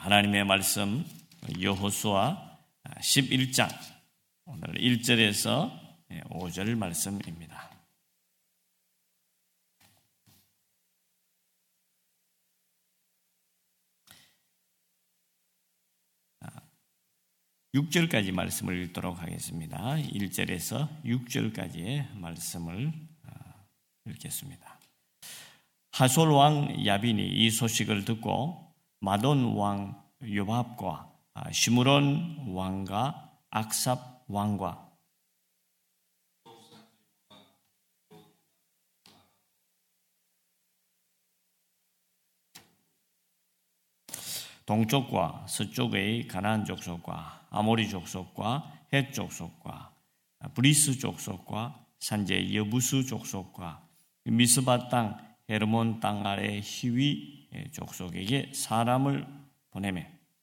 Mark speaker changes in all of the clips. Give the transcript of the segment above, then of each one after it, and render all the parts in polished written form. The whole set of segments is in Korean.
Speaker 1: 하나님의 말씀 여호수아 11장 오늘 1절에서 5절 말씀입니다. 6절까지 말씀을 읽도록 하겠습니다. 1절에서 6절까지의 말씀을 읽겠습니다. 하솔 왕 야빈이 이 소식을 듣고 마돈 왕 요밥과 시므론 왕과 악삽 왕과 동쪽과 서쪽의 가나안 족속과 아모리 족속과 헷 족속과 브리스 족속과 산제 여부스 족속과 미스바 땅 헤르몬 땅 아래 히위 족속에게 사람을 보내매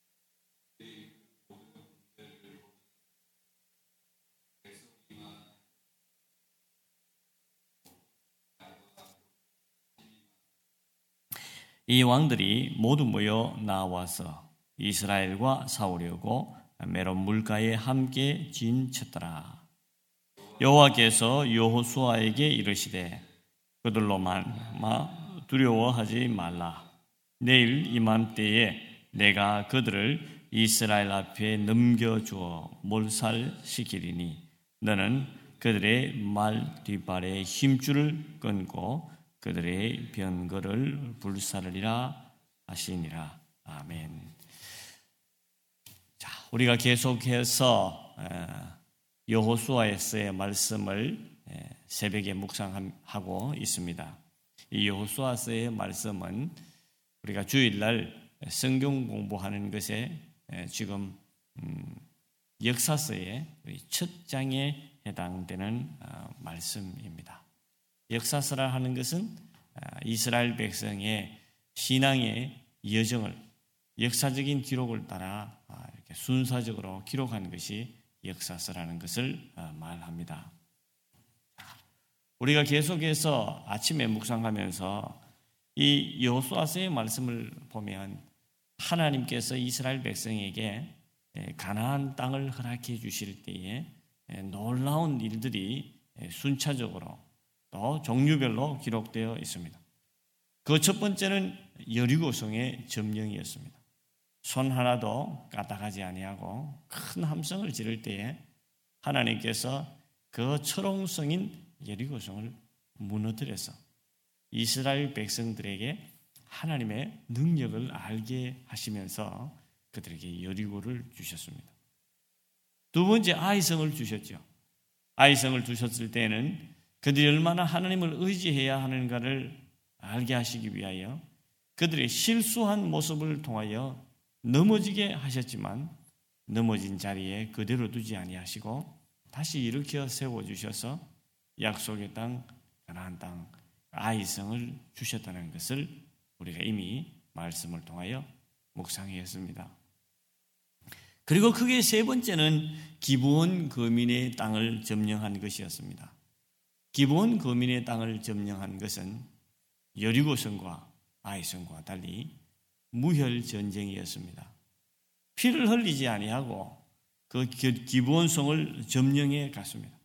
Speaker 1: 이 왕들이 모두 모여 나와서 이스라엘과 싸우려고 메론 물가에 함께 진쳤더라. 여호와께서 여호수아에게 이르시되 그들로 말마 두려워하지 말라. 내일 이맘때에 내가 그들을 이스라엘 앞에 넘겨주어 몰살시키리니 너는 그들의 말 뒷발에 힘줄을 끊고 그들의 병거를 불사르리라 하시니라. 아멘. 자, 우리가 계속해서 여호수아서의 말씀을 새벽에 묵상하고 있습니다. 이 여호수아서의 말씀은 우리가 주일날 성경 공부하는 것에 지금 역사서의 첫 장에 해당되는 말씀입니다. 역사서라 하는 것은 이스라엘 백성의 신앙의 여정을 역사적인 기록을 따라 이렇게 순서적으로 기록한 것이 역사서라는 것을 말합니다. 우리가 계속해서 아침에 묵상하면서 이 여호수아서의 말씀을 보면 하나님께서 이스라엘 백성에게 가나안 땅을 허락해 주실 때에 놀라운 일들이 순차적으로 또 종류별로 기록되어 있습니다. 그 첫 번째는 여리고성의 점령이었습니다. 손 하나도 까딱하지 아니하고 큰 함성을 지를 때에 하나님께서 그 철옹성인 여리고성을 무너뜨려서 이스라엘 백성들에게 하나님의 능력을 알게 하시면서 그들에게 여리고를 주셨습니다. 두 번째 아이성을 주셨죠. 아이성을 주셨을 때는 그들이 얼마나 하나님을 의지해야 하는가를 알게 하시기 위하여 그들의 실수한 모습을 통하여 넘어지게 하셨지만 넘어진 자리에 그대로 두지 아니하시고 다시 일으켜 세워주셔서 약속의 땅, 가나안 땅, 아이성을 주셨다는 것을 우리가 이미 말씀을 통하여 묵상했습니다. 그리고 크게 세 번째는 기브온 거민의 땅을 점령한 것이었습니다. 기브온 거민의 땅을 점령한 것은 여리고성과 아이성과 달리 무혈 전쟁이었습니다. 피를 흘리지 아니하고 그 기브온성을 점령해 갔습니다.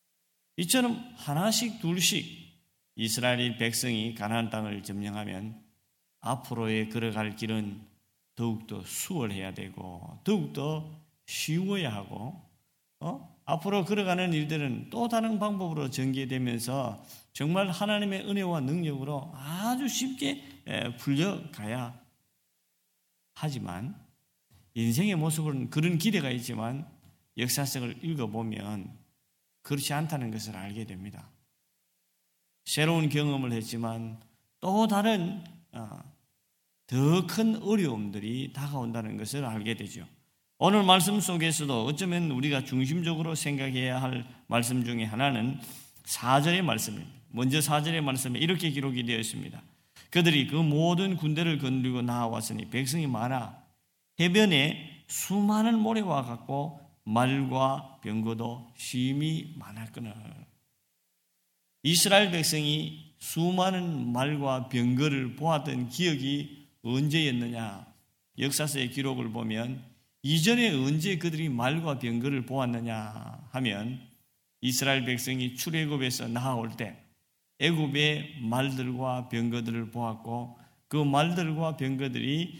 Speaker 1: 이처럼 하나씩 둘씩 이스라엘 백성이 가나안 땅을 점령하면 앞으로의 걸어갈 길은 더욱더 수월해야 되고 더욱더 쉬워야 하고 앞으로 걸어가는 일들은 또 다른 방법으로 전개되면서 정말 하나님의 은혜와 능력으로 아주 쉽게 풀려가야 하지만 인생의 모습은 그런 기대가 있지만 역사책을 읽어보면 그렇지 않다는 것을 알게 됩니다. 새로운 경험을 했지만 또 다른 더 큰 어려움들이 다가온다는 것을 알게 되죠. 오늘 말씀 속에서도 어쩌면 우리가 중심적으로 생각해야 할 말씀 중에 하나는 4절의 말씀입니다. 먼저 4절의 말씀에 이렇게 기록이 되어 있습니다. 그들이 그 모든 군대를 거느리고 나와왔으니 백성이 많아 해변에 수많은 모래와 같고 말과 병거도 심히 많았거늘. 이스라엘 백성이 수많은 말과 병거를 보았던 기억이 언제였느냐? 역사서의 기록을 보면 이전에 언제 그들이 말과 병거를 보았느냐 하면 이스라엘 백성이 출애굽에서 나아올 때 애굽의 말들과 병거들을 보았고 그 말들과 병거들이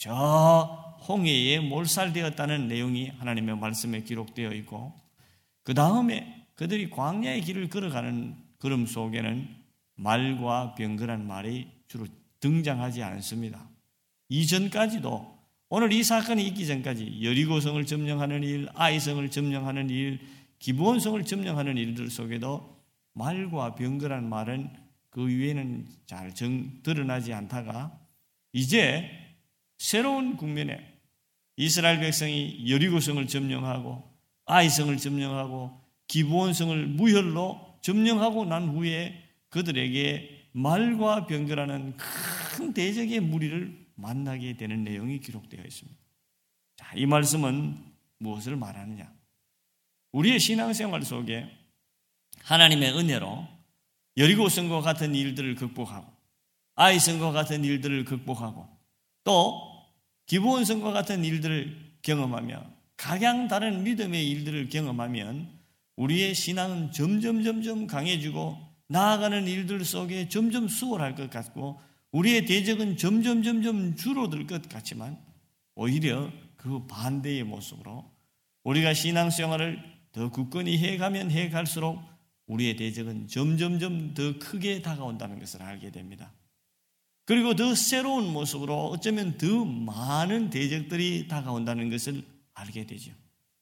Speaker 1: 저 홍해에 몰살되었다는 내용이 하나님의 말씀에 기록되어 있고 그 다음에 그들이 광야의 길을 걸어가는 걸음 속에는 말과 병거란 말이 주로 등장하지 않습니다. 이전까지도 오늘 이 사건이 있기 전까지 여리고성을 점령하는 일, 아이성을 점령하는 일, 기브온성을 점령하는 일들 속에도 말과 병거란 말은 그 위에는 잘 드러나지 않다가 이제 새로운 국면에 이스라엘 백성이 여리고성을 점령하고 아이성을 점령하고 기브온성을 무혈로 점령하고 난 후에 그들에게 말과 병거라는 큰 대적의 무리를 만나게 되는 내용이 기록되어 있습니다. 자, 이 말씀은 무엇을 말하느냐? 우리의 신앙생활 속에 하나님의 은혜로 여리고성과 같은 일들을 극복하고 아이성과 같은 일들을 극복하고 또 기브온성과 같은 일들을 경험하며 각양 다른 믿음의 일들을 경험하면 우리의 신앙은 점점 강해지고 나아가는 일들 속에 점점 수월할 것 같고 우리의 대적은 점점 줄어들 것 같지만 오히려 그 반대의 모습으로 우리가 신앙생활을 더 굳건히 해가면 해갈수록 우리의 대적은 점점 더 크게 다가온다는 것을 알게 됩니다. 그리고 더 새로운 모습으로 어쩌면 더 많은 대적들이 다가온다는 것을 알게 되죠.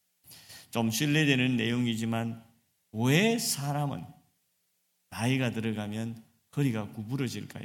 Speaker 1: 좀 신뢰되는 내용이지만 왜 사람은 나이가 들어가면 허리가 구부러질까요?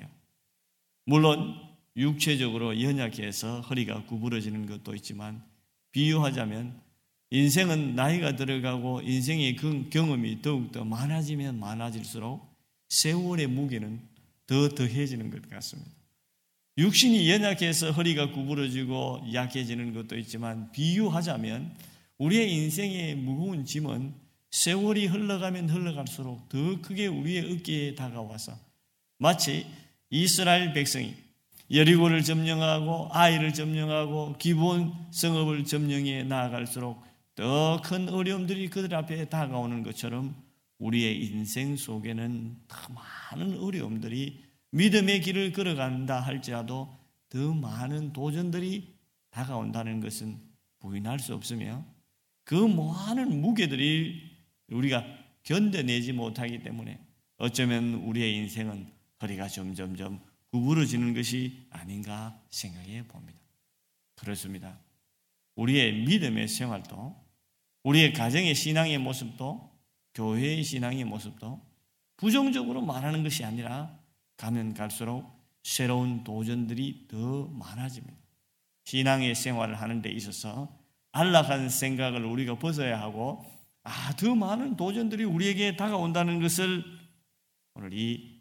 Speaker 1: 물론 육체적으로 연약해서 허리가 구부러지는 것도 있지만 비유하자면 인생은 나이가 들어가고 인생의 경험이 더욱더 많아지면 많아질수록 세월의 무게는 더 더해지는 것 같습니다. 육신이 연약해서 허리가 구부러지고 약해지는 것도 있지만 비유하자면 우리의 인생의 무거운 짐은 세월이 흘러가면 흘러갈수록 더 크게 우리의 어깨에 다가와서 마치 이스라엘 백성이 여리고를 점령하고 아이를 점령하고 기브온 성읍을 점령해 나아갈수록 더 큰 어려움들이 그들 앞에 다가오는 것처럼 우리의 인생 속에는 더 많은 어려움들이 믿음의 길을 걸어간다 할지라도 더 많은 도전들이 다가온다는 것은 부인할 수 없으며 그 많은 무게들이 우리가 견뎌내지 못하기 때문에 어쩌면 우리의 인생은 허리가 점점 구부러지는 것이 아닌가 생각해 봅니다. 그렇습니다. 우리의 믿음의 생활도 우리의 가정의 신앙의 모습도 교회의 신앙의 모습도 부정적으로 말하는 것이 아니라 가면 갈수록 새로운 도전들이 더 많아집니다. 신앙의 생활을 하는 데 있어서 안락한 생각을 우리가 벗어야 하고 더 많은 도전들이 우리에게 다가온다는 것을 오늘 이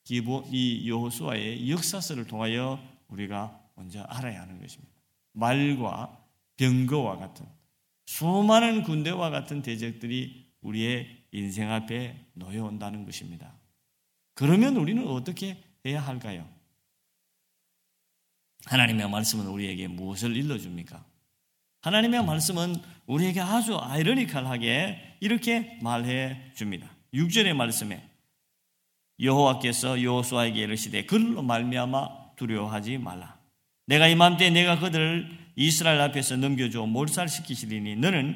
Speaker 1: 여호수아의 역사서를 통하여 우리가 먼저 알아야 하는 것입니다. 말과 병거와 같은 수많은 군대와 같은 대적들이 우리의 인생 앞에 놓여온다는 것입니다. 그러면 우리는 어떻게 해야 할까요? 하나님의 말씀은 우리에게 무엇을 일러줍니까? 하나님의 말씀은 우리에게 아주 아이러니컬하게 이렇게 말해 줍니다. 6절의 말씀에 여호와께서 여호수아에게 이르시되 그들로 말미암아 두려워하지 말라. 내가 이맘때 내가 그들을 이스라엘 앞에서 넘겨줘 몰살시키리니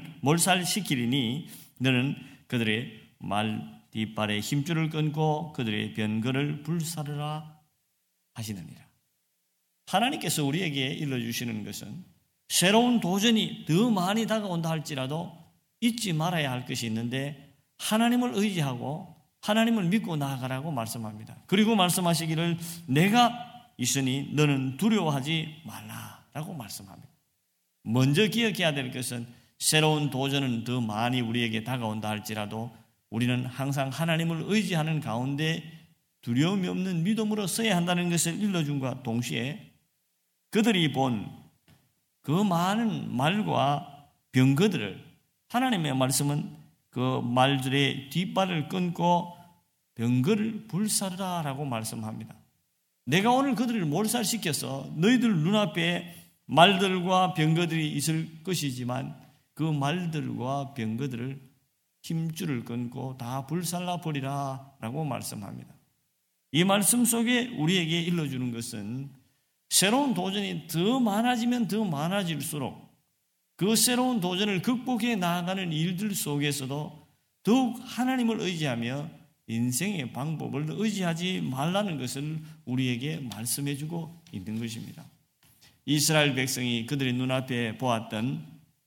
Speaker 1: 너는 그들의 말 뒷발에 힘줄을 끊고 그들의 변거를 불사르라 하시느니라. 하나님께서 우리에게 일러주시는 것은 새로운 도전이 더 많이 다가온다 할지라도 잊지 말아야 할 것이 있는데 하나님을 의지하고 하나님을 믿고 나아가라고 말씀합니다. 그리고 말씀하시기를 내가 있으니 너는 두려워하지 말라라고 말씀합니다. 먼저 기억해야 될 것은 새로운 도전은 더 많이 우리에게 다가온다 할지라도 우리는 항상 하나님을 의지하는 가운데 두려움이 없는 믿음으로 서야 한다는 것을 일러준과 동시에 그들이 본 그 많은 말과 병거들을 하나님의 말씀은 그 말들의 뒷발을 끊고 병거를 불사르라라고 말씀합니다. 내가 오늘 그들을 몰살시켜서 너희들 눈앞에 말들과 병거들이 있을 것이지만 그 말들과 병거들을 힘줄을 끊고 다 불살라 버리라 라고 말씀합니다. 이 말씀 속에 우리에게 일러주는 것은 새로운 도전이 더 많아지면 더 많아질수록 그 새로운 도전을 극복해 나아가는 일들 속에서도 더욱 하나님을 의지하며 인생의 방법을 의지하지 말라는 것을 우리에게 말씀해 주고 있는 것입니다. 이스라엘 백성이 그들의 눈앞에 보았던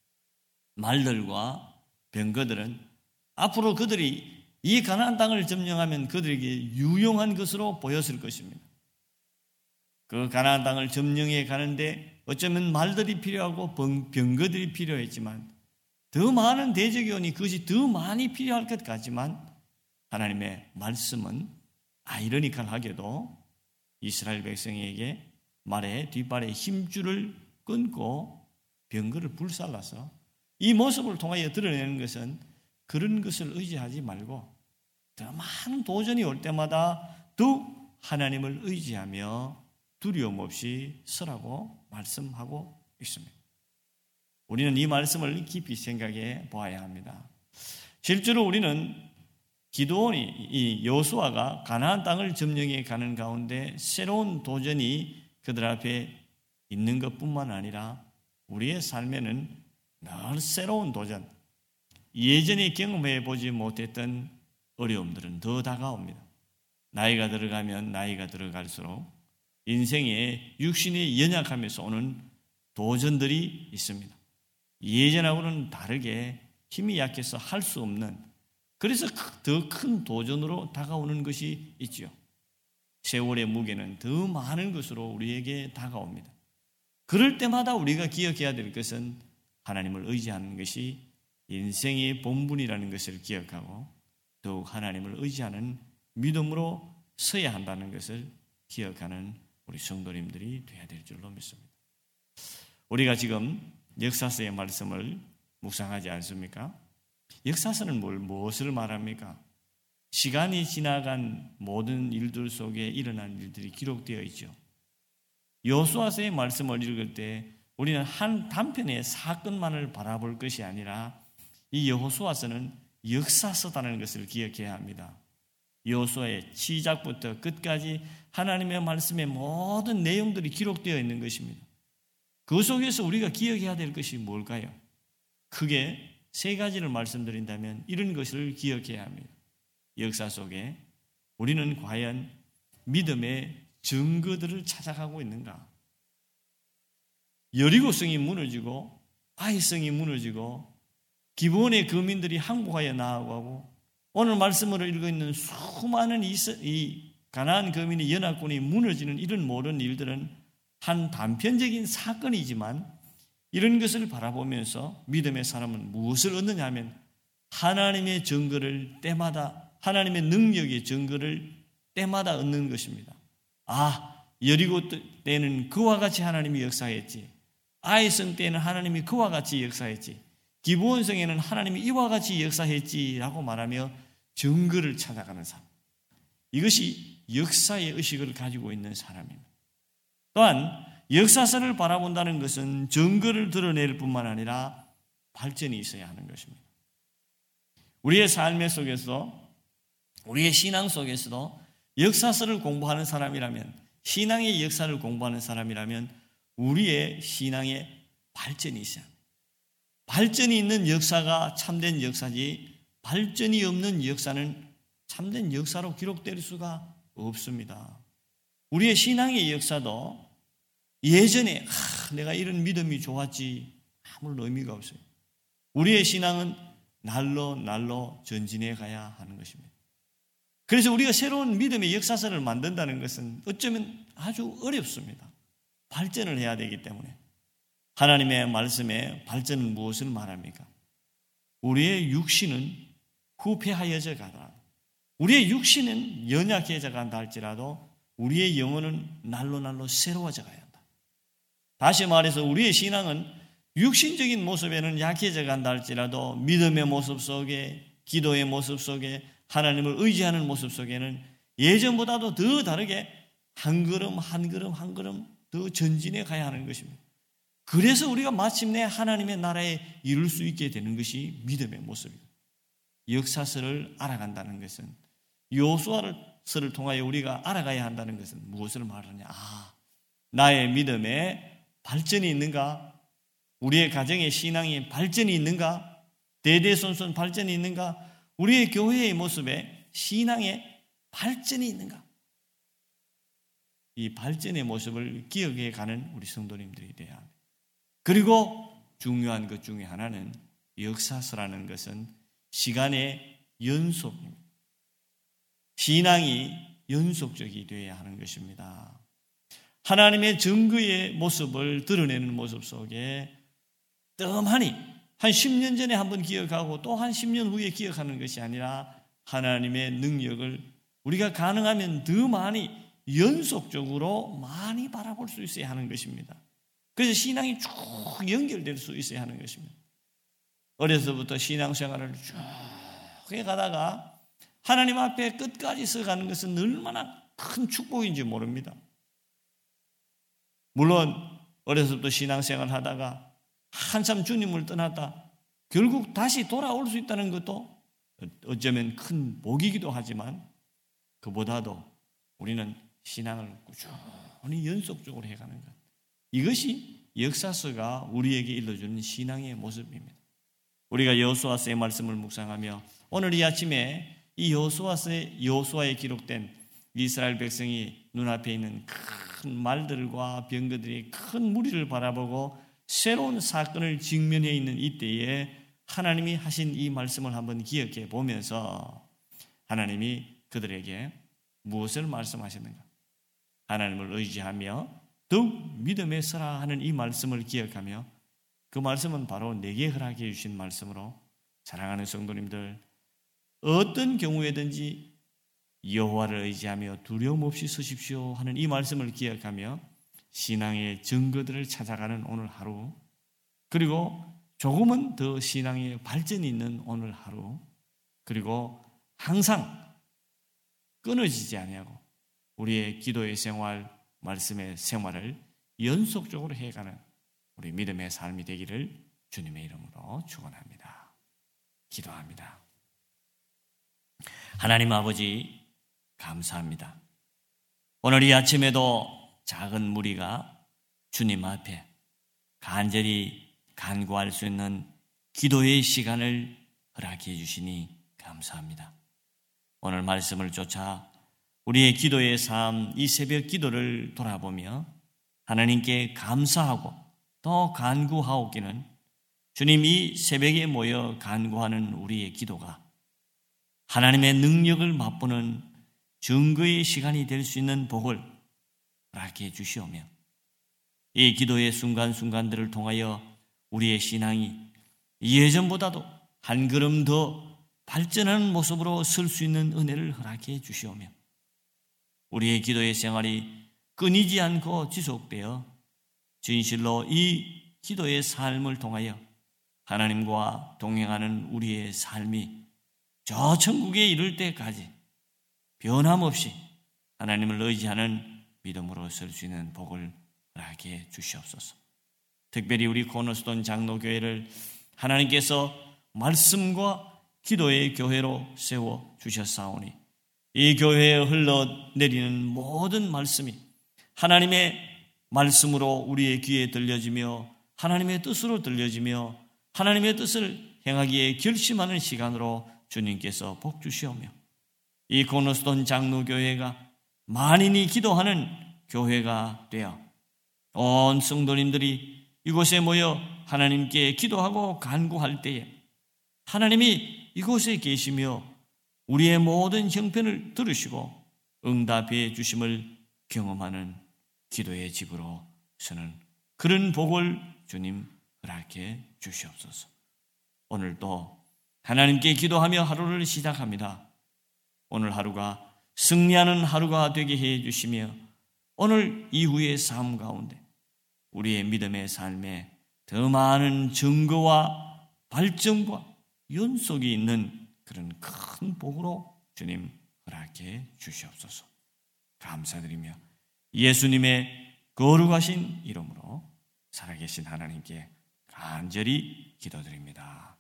Speaker 1: 말들과 병거들은 앞으로 그들이 이 가나안 땅을 점령하면 그들에게 유용한 것으로 보였을 것입니다. 그 가나안 땅을 점령해 가는데 어쩌면 말들이 필요하고 병거들이 필요했지만 더 많은 대적이 그것이 더 많이 필요할 것 같지만 하나님의 말씀은 아이러니컬하게도 이스라엘 백성에게 말의 뒷발에 힘줄을 끊고 병거를 불살라서 이 모습을 통하여 드러내는 것은 그런 것을 의지하지 말고 더 많은 도전이 올 때마다 더욱 하나님을 의지하며 두려움 없이 서라고 말씀하고 있습니다. 우리는 이 말씀을 깊이 생각해 보아야 합니다. 실제로 우리는 기드온이 이 여호수아가 가나안 땅을 점령해 가는 가운데 새로운 도전이 그들 앞에 있는 것뿐만 아니라 우리의 삶에는 늘 새로운 도전, 예전에 경험해 보지 못했던 어려움들은 더 다가옵니다. 나이가 들어가면 나이가 들어갈수록 인생의 육신이 연약하면서 오는 도전들이 있습니다. 예전하고는 다르게 힘이 약해서 할 수 없는, 그래서 더 큰 도전으로 다가오는 것이 있죠. 세월의 무게는 더 많은 것으로 우리에게 다가옵니다. 그럴 때마다 우리가 기억해야 될 것은 하나님을 의지하는 것이 인생의 본분이라는 것을 기억하고 더욱 하나님을 의지하는 믿음으로 서야 한다는 것을 기억하는 우리 성도님들이 되어야 될 줄로 믿습니다. 우리가 지금 역사서의 말씀을 묵상하지 않습니까? 역사서는 무엇을 말합니까? 시간이 지나간 모든 일들 속에 일어난 일들이 기록되어 있죠. 여호수아서의 말씀을 읽을 때 우리는 한 단편의 사건만을 바라볼 것이 아니라 이 여호수아서는 역사서다는 것을 기억해야 합니다. 여호수아의 시작부터 끝까지 하나님의 말씀의 모든 내용들이 기록되어 있는 것입니다. 그 속에서 우리가 기억해야 될 것이 뭘까요? 크게 세 가지를 말씀드린다면 이런 것을 기억해야 합니다. 역사 속에 우리는 과연 믿음의 증거들을 찾아가고 있는가? 여리고성이 무너지고 아이성이 무너지고 기브온의 거민들이 항복하여 나아가고 오늘 말씀으로 읽고 있는 수많은 이 가나안 거민의 연합군이 무너지는 이런 모든 일들은 한 단편적인 사건이지만 이런 것을 바라보면서 믿음의 사람은 무엇을 얻느냐 하면 하나님의 증거를 때마다, 하나님의 능력의 증거를 때마다 얻는 것입니다. 여리고 때는 그와 같이 하나님이 역사했지, 아이성 때는 하나님이 그와 같이 역사했지, 기브온성에는 하나님이 이와 같이 역사했지라고 말하며 증거를 찾아가는 사람, 이것이 역사의 의식을 가지고 있는 사람입니다. 또한 역사서를 바라본다는 것은 증거를 드러낼 뿐만 아니라 발전이 있어야 하는 것입니다. 우리의 삶의 속에서, 우리의 신앙 속에서도 역사서를 공부하는 사람이라면, 신앙의 역사를 공부하는 사람이라면 우리의 신앙에 발전이 있어야 합니다. 발전이 있는 역사가 참된 역사지 발전이 없는 역사는 참된 역사로 기록될 수가 없습니다. 우리의 신앙의 역사도 예전에 내가 이런 믿음이 좋았지 아무런 의미가 없어요. 우리의 신앙은 날로 날로 전진해 가야 하는 것입니다. 그래서 우리가 새로운 믿음의 역사서를 만든다는 것은 어쩌면 아주 어렵습니다. 발전을 해야 되기 때문에. 하나님의 말씀의 발전은 무엇을 말합니까? 우리의 육신은 후패하여져 가다. 우리의 육신은 연약해져 간다 할지라도 우리의 영혼은 날로 날로 새로워져 가야 한다. 다시 말해서 우리의 신앙은 육신적인 모습에는 약해져 간다 할지라도 믿음의 모습 속에, 기도의 모습 속에, 하나님을 의지하는 모습 속에는 예전보다도 더 다르게 한 걸음 한 걸음 한 걸음 더 전진해 가야 하는 것입니다. 그래서 우리가 마침내 하나님의 나라에 이룰 수 있게 되는 것이 믿음의 모습입니다. 역사서를 알아간다는 것은, 여호수아서를 통하여 우리가 알아가야 한다는 것은 무엇을 말하냐? 나의 믿음에 발전이 있는가? 우리의 가정의 신앙이 발전이 있는가? 대대손손 발전이 있는가? 우리의 교회의 모습에 신앙의 발전이 있는가? 이 발전의 모습을 기억해 가는 우리 성도님들이 돼야 합니다. 그리고 중요한 것 중에 하나는, 역사서라는 것은 시간의 연속입니다. 신앙이 연속적이 되어야 하는 것입니다. 하나님의 증거의 모습을 드러내는 모습 속에 뜸하니 한 10년 전에 한번 기억하고 또 한 10년 후에 기억하는 것이 아니라, 하나님의 능력을 우리가 가능하면 더 많이 연속적으로 많이 바라볼 수 있어야 하는 것입니다. 그래서 신앙이 쭉 연결될 수 있어야 하는 것입니다. 어려서부터 신앙생활을 쭉 해가다가 하나님 앞에 끝까지 서가는 것은 얼마나 큰 축복인지 모릅니다. 물론 어려서부터 신앙생활을 하다가 한참 주님을 떠났다 결국 다시 돌아올 수 있다는 것도 어쩌면 큰 복이기도 하지만, 그보다도 우리는 신앙을 꾸준히 연속적으로 해가는 것, 이것이 역사서가 우리에게 일러주는 신앙의 모습입니다. 우리가 여호수아서의 말씀을 묵상하며 오늘 이 아침에 이 여호수아에 기록된 이스라엘 백성이 눈앞에 있는 큰 말들과 병거들이 큰 무리를 바라보고 새로운 사건을 직면해 있는 이때에 하나님이 하신 이 말씀을 한번 기억해 보면서, 하나님이 그들에게 무엇을 말씀하셨는가? 하나님을 의지하며 더욱 믿음에 서라 하는 이 말씀을 기억하며, 그 말씀은 바로 내게 허락해 주신 말씀으로, 사랑하는 성도님들, 어떤 경우에든지 여호와를 의지하며 두려움 없이 서십시오 하는 이 말씀을 기억하며 신앙의 증거들을 찾아가는 오늘 하루, 그리고 조금은 더 신앙의 발전이 있는 오늘 하루, 그리고 항상 끊어지지 아니하고 우리의 기도의 생활, 말씀의 생활을 연속적으로 해가는 우리 믿음의 삶이 되기를 주님의 이름으로 축원합니다. 기도합니다. 하나님 아버지, 감사합니다. 오늘 이 아침에도 작은 무리가 주님 앞에 간절히 간구할 수 있는 기도의 시간을 허락해 주시니 감사합니다. 오늘 말씀을 쫓아 우리의 기도의 삶, 이 새벽 기도를 돌아보며 하나님께 감사하고 더 간구하옵기는, 주님 이 새벽에 모여 간구하는 우리의 기도가 하나님의 능력을 맛보는 증거의 시간이 될 수 있는 복을 허락해 주시오며, 이 기도의 순간순간들을 통하여 우리의 신앙이 예전보다도 한 걸음 더 발전하는 모습으로 설 수 있는 은혜를 허락해 주시오며, 우리의 기도의 생활이 끊이지 않고 지속되어 진실로 이 기도의 삶을 통하여 하나님과 동행하는 우리의 삶이 저 천국에 이를 때까지 변함없이 하나님을 의지하는 믿음으로 설 수 있는 복을 허락해 주시옵소서. 특별히 우리 코너스톤 장로교회를 하나님께서 말씀과 기도의 교회로 세워 주셨사오니, 이 교회에 흘러내리는 모든 말씀이 하나님의 말씀으로 우리의 귀에 들려지며 하나님의 뜻으로 들려지며 하나님의 뜻을 행하기에 결심하는 시간으로 주님께서 복 주시오며, 이 코너스톤 장로교회가 만인이 기도하는 교회가 되어 온 성도님들이 이곳에 모여 하나님께 기도하고 간구할 때에 하나님이 이곳에 계시며 우리의 모든 형편을 들으시고 응답해 주심을 경험하는 기도의 집으로 서는 그런 복을 주님 허락해 주시옵소서. 오늘도 하나님께 기도하며 하루를 시작합니다. 오늘 하루가 승리하는 하루가 되게 해 주시며, 오늘 이후의 삶 가운데 우리의 믿음의 삶에 더 많은 증거와 발전과 연속이 있는 그런 큰 복으로 주님 허락해 주시옵소서. 감사드리며 예수님의 거룩하신 이름으로 살아계신 하나님께 간절히 기도드립니다.